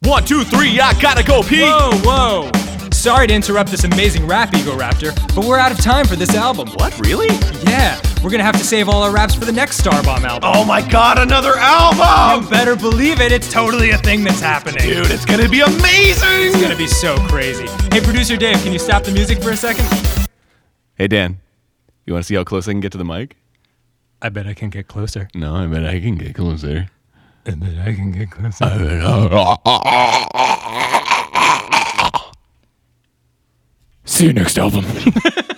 1, 2, 3, I gotta go pee. Whoa. Sorry to interrupt this amazing rap, Ego Raptor, but we're out of time for this album. What, really? Yeah, we're gonna have to save all our raps for the next Starbomb album. Oh my god, another album! You better believe it, it's totally a thing that's happening. Dude, it's gonna be amazing! It's gonna be so crazy. Hey, producer Dave, can you stop the music for a second? Hey, Dan, you wanna see how close I can get to the mic? I bet I can get closer. No, I bet I can get closer. I bet I can get closer. See you next album.